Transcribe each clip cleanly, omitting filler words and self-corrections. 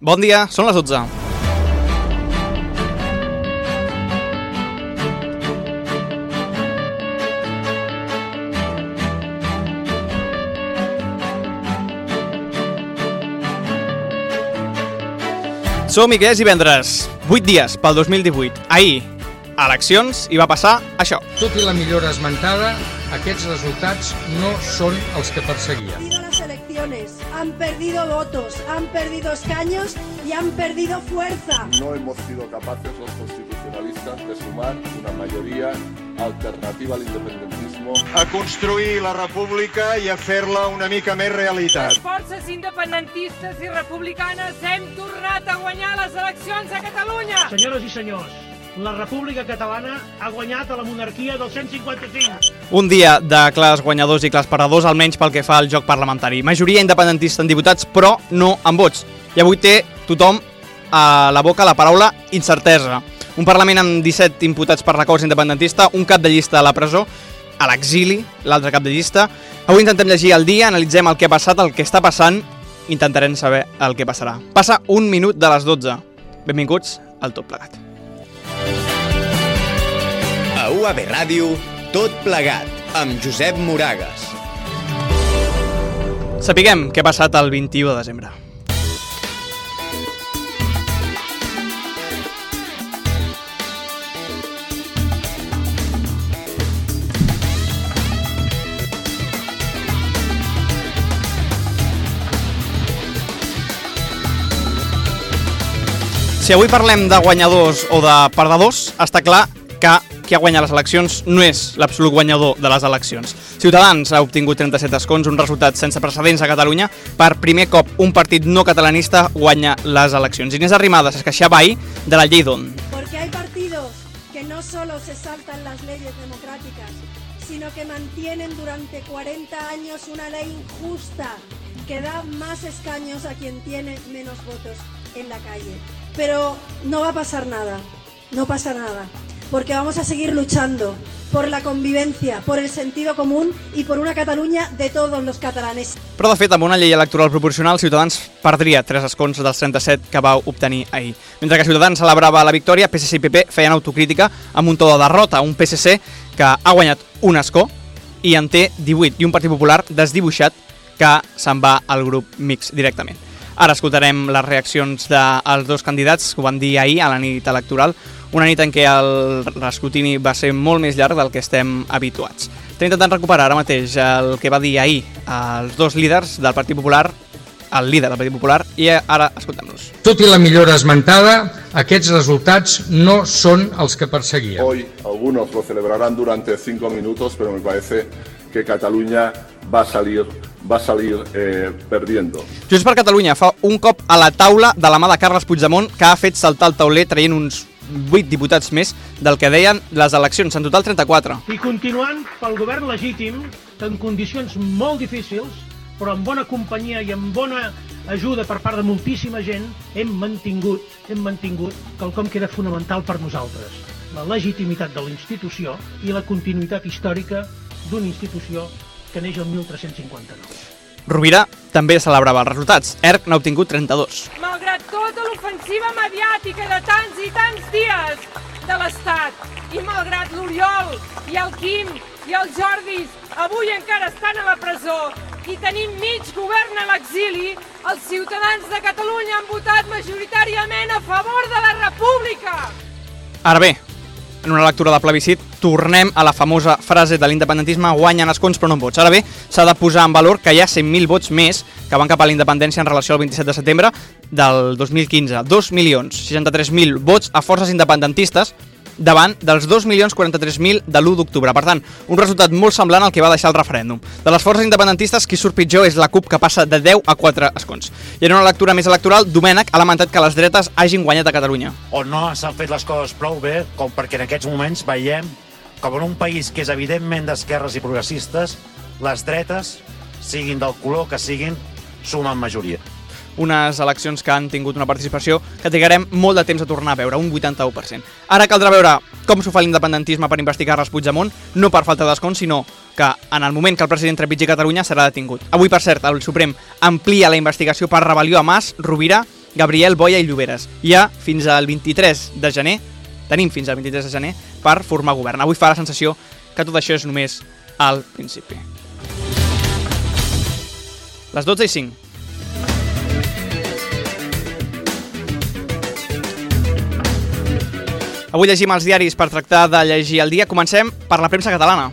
Bon dia, són les 12. Som-hi, que és divendres, 8 dies pel 2018. Ahir, a eleccions, i va passar això. Tot i la millora esmentada, aquests resultats no són els que perseguia. Las elecciones han perdido votos, han perdido escaños y han perdido fuerza. No hemos sido capaces los constitucionalistas de sumar una mayoría alternativa al independentismo. A construir la república i a fer-la una mica més realitat. Les forces independentistes i republicanes hem tornat a guanyar les eleccions a Catalunya. Senyores i senyors, la República Catalana ha guanyat a la monarquia del 155. Un dia de clars guanyadors i clars perdedors, almenys pel que fa al joc parlamentari. Majoria independentista en diputats, però no en vots. I avui té tothom a la boca la paraula incertesa. Un Parlament amb 17 imputats per records independentista, un cap de llista a la presó, a l'exili, l'altre cap de llista. Avui intentem llegir el dia, analitzem el que ha passat, el que està passant, intentarem saber el que passarà. Passa un minut de les 12. Benvinguts al Tot Plegat. A UAB Ràdio, Tot Plegat, amb Josep Moragues. Sapiguem què ha passat el 21 de desembre. Si avui parlem de guanyadors o de perdedors, està clar que qui ha guanyat les eleccions no és l'absolut guanyador de les eleccions. Ciutadans ha obtingut 37 escons, un resultat sense precedents a Catalunya. Per primer cop, un partit no catalanista guanya les eleccions. Inés Arrimadas es queixava ahir de la llei d'on. Porque hay partidos que no solo se saltan las leyes democráticas, sino que mantienen durante 40 años una ley injusta que da más escaños a quien tiene menos votos en la calle. Pero no va a pasar nada, no pasa nada, porque vamos a seguir luchando por la convivencia, por el sentido común y por una Catalunya de todos los catalanes. Però, de fet, amb una llei electoral proporcional, Ciutadans perdria 3 escons dels 37 que va obtenir ahir. Mentre que Ciutadans celebrava la victòria, PSC i PP feien autocrítica amb un to de derrota. Un PSC que ha guanyat un escó i en té 18, i un Partit Popular desdibuixat que se'n va al grup mixt directament. Ara escoltarem les reaccions dels dos candidats que ho van dir ahir a la nit electoral, una nit en què l'escrutini va ser molt més llarg del que estem habituats. Estem intentant recuperar ara mateix el que va dir ahir els dos líders del Partit Popular, el líder del Partit Popular, i ara escoltem-los. Tot i la millora esmentada, aquests resultats no són els que perseguia. Hoy algunos lo celebrarán durante 5 minutos, pero me parece que Cataluña va a salir perdiendo. Junts per Catalunya fa un cop a la taula de la mà de Carles Puigdemont, que ha fet saltar el tauler traient uns 8 diputats més del que deien les eleccions, en total 34. I continuant pel govern legítim, que en condicions molt difícils, però amb bona companyia i amb bona ajuda per part de moltíssima gent, hem mantingut quelcom que era fonamental per nosaltres: la legitimitat de la institució i la continuïtat històrica d'una institució que neix el 1359. Rovira també celebrava els resultats. ERC n'ha obtingut 32. Malgrat tota l'ofensiva mediàtica de tants i tants dies de l'Estat, i malgrat l'Oriol i el Quim i el Jordis avui encara estan a la presó i tenim mig govern a l'exili, els ciutadans de Catalunya han votat majoritàriament a favor de la República. Ara bé, en una lectura de plebiscit, tornem a la famosa frase de l'independentisme: guanyen escons però no en vots. Ara bé, s'ha de posar en valor que hi ha 100.000 vots més que van cap a la independència en relació al 27 de setembre del 2015. 2.063.000 vots a forces independentistes davant dels 2.043.000 de l'1 d'octubre. Per tant, un resultat molt semblant al que va deixar el referèndum. De les forces independentistes, qui surt pitjor és la CUP, que passa de 10 a 4 escons. I en una lectura més electoral, Domènech ha lamentat que les dretes hagin guanyat a Catalunya. O no s'han fet les coses prou bé, com perquè en aquests moments veiem com en un país que és evidentment d'esquerres i progressistes, les dretes, siguin del color que siguin, sumen majoria. Unes eleccions que han tingut una participació que trigarem molt de temps a tornar a veure, un 81%. Ara caldrà veure com s'ho fa l'independentisme per investigar Carles Puigdemont, no per falta d'escons, sinó que en el moment que el president trepitgi Catalunya serà detingut. Avui, per cert, el Suprem amplia la investigació per rebel·lió a Mas, Rovira Gabriel, Boia i Lloberes. Hi ha fins al 23 de gener, tenim fins al 23 de gener per formar govern. Avui fa la sensació que tot això és només al principi. Les 12:05. Avui llegim els diaris per tractar de llegir el dia. Comencem per la premsa catalana.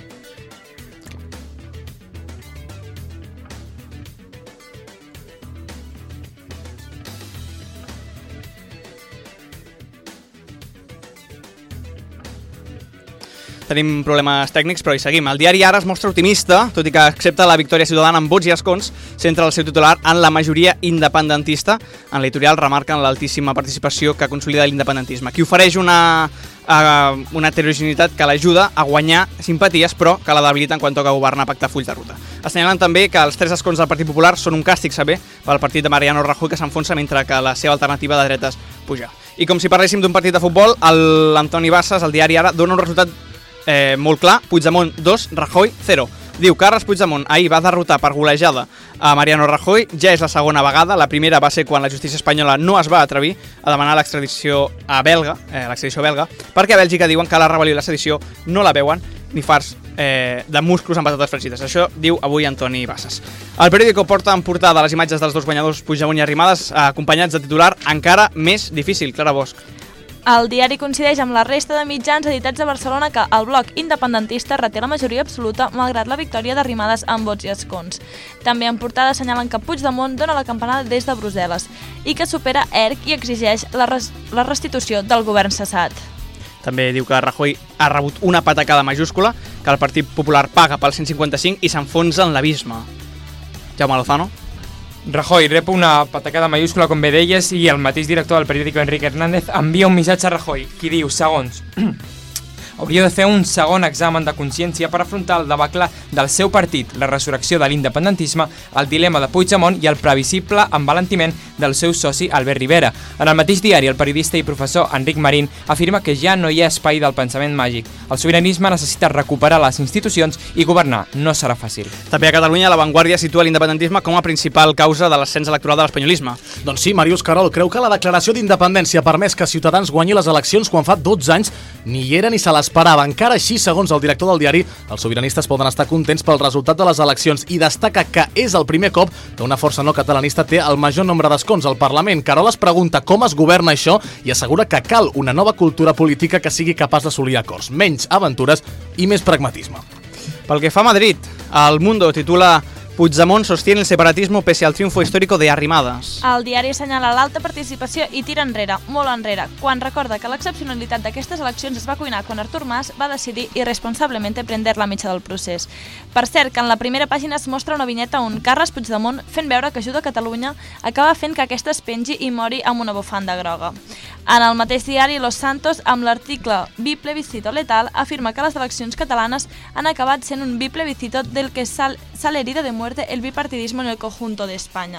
Tenim problemes tècnics, però hi seguim. El diari Ara es mostra optimista, tot i que accepta la victòria ciutadana amb vots i escons, centra el seu titular en la majoria independentista. En l'editorial remarquen l'altíssima participació que consolida l'independentisme, que ofereix una heterogeneïtat que l'ajuda a guanyar simpaties, però que la debilita quan toca governar, pactar fulls de ruta. Assenyalen també que els 3 escons del Partit Popular són un càstig sever pel partit de Mariano Rajoy, que s'enfonsa mentre que la seva alternativa de dretes puja. I com si parléssim d'un partit de futbol, l'Antoni Bassas, el diari Ara, dona un resultat molt clar: Puigdemont 2, Rajoy 0. Diu, Carles Puigdemont ahir va derrotar per golejada a Mariano Rajoy, ja és la segona vegada. La primera va ser quan la justícia espanyola no es va atrevir a demanar l'extradició belga, perquè a Bèlgica diuen que la rebel·lió i la sedició no la veuen ni farts de musclos amb patates fregides. Això diu avui Antoni Bassas. El periòdico porta en portada les imatges dels dos guanyadors Puigdemont i Arrimadas, acompanyats de titular encara més difícil. Clara Bosch. El diari coincideix amb la resta de mitjans editats a Barcelona que el bloc independentista reté la majoria absoluta malgrat la victòria d'Arrimades amb vots i escons. També en portada assenyalen que Puigdemont dona la campanada des de Brussel·les i que supera ERC i exigeix la restitució del govern cessat. També diu que Rajoy ha rebut una patacada majúscula, que el Partit Popular paga pel 155 i s'enfonsa en l'abisme. Jaume Lozano. Rajoy rep una patacada mayúscula, com bé deies, i el mateix director del periòdico, Enrique Hernández, envia un missatge a Rajoy, qui diu, segons, hauria de fer un segon examen de consciència per afrontar el debacle del seu partit, la resurrecció de l'independentisme, el dilema de Puigdemont i el previsible envalentiment del seu soci Albert Rivera. En el mateix diari, el periodista i professor Enric Marín afirma que ja no hi ha espai del pensament màgic. El sobiranisme necessita recuperar les institucions i governar no serà fàcil. També a Catalunya, La Vanguardia situa l'independentisme com a principal causa de l'ascens electoral de l'espanyolisme. Doncs sí, Màrius Carol creu que la declaració d'independència ha permès que Ciutadans guanyi les eleccions quan fa 12 anys ni hi era ni se l'esperava. Encara així, segons el director del diari, els sobiranistes poden estar contents pel resultat de les eleccions i destaca que és el primer cop que una força no catalanista té el major nombre d'escons al Parlament. Carol es pregunta com es governa això i assegura que cal una nova cultura política que sigui capaç d'assolir acords, menys aventures i més pragmatisme. Pel que fa a Madrid, El Mundo titula Puigdemont sostiene el separatismo pese al triunfo histórico de Arrimadas. El diari assenyala l'alta participació i tira enrere, molt enrere, quan recorda que l'excepcionalitat d'aquestes eleccions es va cuinar quan Artur Mas va decidir irresponsablement prendre la mitja del procés. Per cert, que en la primera pàgina es mostra una vinyeta on Carles Puigdemont, fent veure que ajuda Catalunya, acaba fent que aquesta es pengi i mori amb una bufanda groga. En el mateix diari, Los Santos, amb l'article Biplebiscito letal, afirma que les eleccions catalanes han acabat sent un biplebiscito del que sale herida de muerte el bipartidismo en el conjunto de España.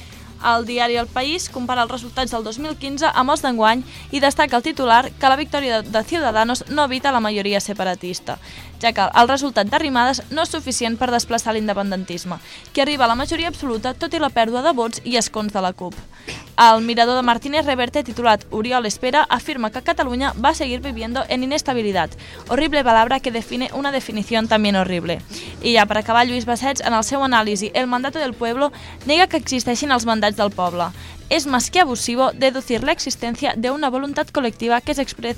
El diari El País compara els resultats del 2015 amb els d'enguany i destaca el titular que la victòria de Ciudadanos no evita la majoria separatista, ja que el resultat d'Arrimades no és suficient per desplaçar l'independentisme, que arriba a la majoria absoluta tot i la pèrdua de vots i escons de la CUP. El mirador de Martínez Reverte, titulat Oriol Espera, afirma que Cataluña va a seguir viviendo en inestabilidad. Horrible palabra que define una definición también horrible. I ja per acabar, Lluís Bassets, en el seu anàlisi El mandato del pueblo, nega que existeixin els mandats del poble. Es más que abusivo deducir la existencia de una voluntad colectiva que se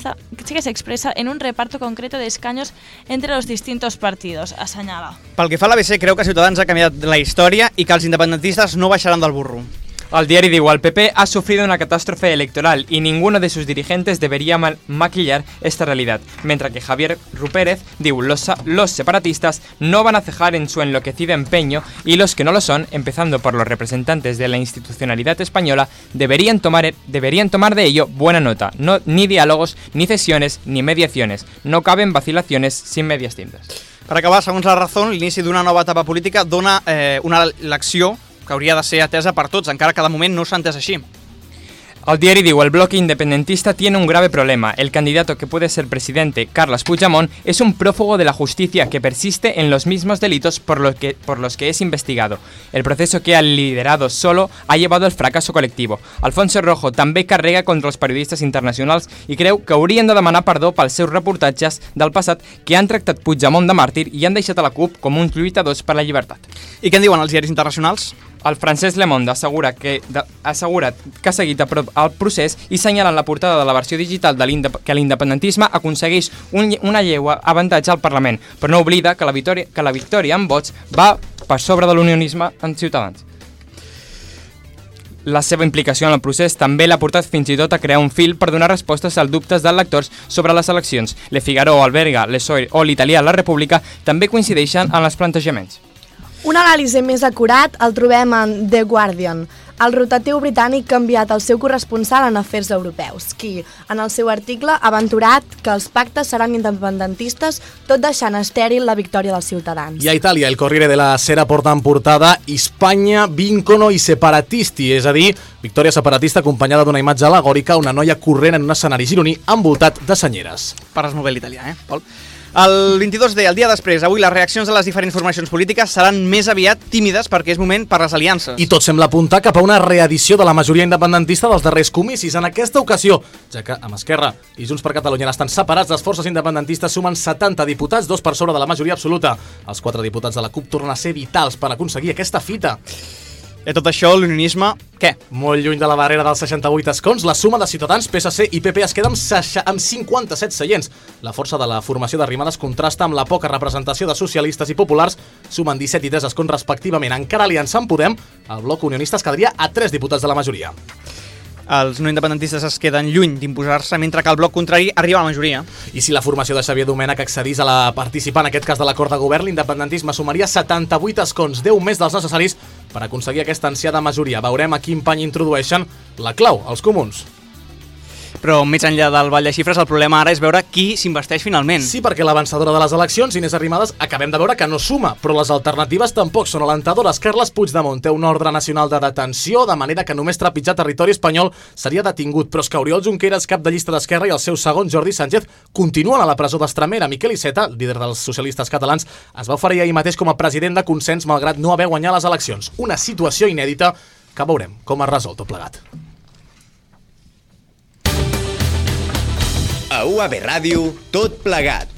expresa en un reparto concreto de escaños entre los distintos partidos, assenyala. Pel que fa a l'ABC, creu que Ciutadans ha canviat la història i que els independentistes no baixaran del burro. El diari diu, el PP ha sufrido una catástrofe electoral y ninguno de sus dirigentes debería maquillar esta realidad, mientras que Javier Rupérez diu, los separatistas no van a cejar en su enloquecido empeño y los que no lo son, empezando por los representantes de la institucionalidad española, deberían tomar de ello buena nota. No, ni diálogos, ni cesiones, ni mediaciones. No caben vacilaciones sin medias tintas. Per acabar, segons La Razón, l'inici d'una nova etapa política dona una elecció que hauria de ser atesa per tots, encara que de moment no s'ha entès així. El diari diu, el bloque independentista tiene un grave problema. El candidato que puede ser presidente, Carles Puigdemont, es un prófugo de la justicia que persiste en los mismos delitos por los que es investigado. El proceso que ha liderado solo ha llevado al fracaso colectivo. Alfonso Rojo també carrega contra els periodistes internacionals i creu que haurien de demanar perdó pels seus reportatges del passat que han tractat Puigdemont de màrtir i han deixat a la CUP com uns lluitadors per la llibertat. I què en diuen els diaris internacionals? El francès Le Monde ha assegurat que ha seguit a prop el procés i senyala en la portada de la versió digital que l'independentisme aconsegueix una lleu avantatge al Parlament, però no oblida que la victòria en vots va per sobre de l'unionisme en Ciutadans. La seva implicació en el procés també l'ha portat fins i tot a crear un fil per donar respostes als dubtes dels lectors sobre les eleccions. Le Figaro, el Belga, Le Soir o l'italià La República també coincideixen en els plantejaments. Un anàlisi més acurat el trobem en The Guardian. El rotatiu britànic ha enviat el seu corresponsal en afers europeus, qui, en el seu article, ha aventurat que els pactes seran independentistes, tot deixant estèril la victòria dels ciutadans. I a Itàlia, el Corriere della Sera porta en portada Hispania, vincono i separatisti, és a dir, victòria separatista acompanyada d'una imatge al·legòrica, una noia corrent en un escenari gironí envoltat de senyeres. Parles molt bé l'italià, Pol? El 22D, el dia després, avui les reaccions a les diferents formacions polítiques seran més aviat tímides perquè és moment per les aliances. I tot sembla apuntar cap a una reedició de la majoria independentista dels darrers comicis. En aquesta ocasió, ja que amb Esquerra i Junts per Catalunya estan separats, les forces independentistes sumen 70 diputats, 2 per sobre de la majoria absoluta. Els 4 diputats de la CUP tornen a ser vitals per aconseguir aquesta fita. I tot això, l'unionisme, què? Molt lluny de la barrera dels 68 escons, la suma de Ciutadans, PSC i PP es queda amb 57 seients. La força de la formació d'Arrimades contrasta amb la poca representació de socialistes i populars, sumen 17 i 3 escons respectivament. Encara aliança amb Podem, el bloc unionista es quedaria a 3 diputats de la majoria. Els no independentistes es queden lluny d'imposar-se, mentre que el bloc contrari arriba a la majoria. I si la formació de Xavier Domènech accedís a la participar en aquest cas de l'acord de govern, l'independentisme sumaria 78 escons, 10 més dels necessaris per aconseguir aquesta ansiada majoria. Veurem a quin pany introdueixen la clau, els comuns. Però més enllà del ball de xifres, el problema ara és veure qui s'investeix finalment. Sí, perquè la vencedora de les eleccions, Inés Arrimadas, acabem de veure que no suma, però les alternatives tampoc són alentadores. Carles Puigdemont té un ordre nacional de detenció, de manera que només trepitjar territori espanyol seria detingut, però és que Oriol Junqueras, cap de llista d'Esquerra, i el seu segon, Jordi Sánchez, continuen a la presó d'Estremera. Miquel Iceta, líder dels socialistes catalans, es va oferir ahir mateix com a president de consens malgrat no haver guanyat les eleccions. Una situació inèdita que veurem com es resol tot plegat. A UAB Ràdio, tot plegat.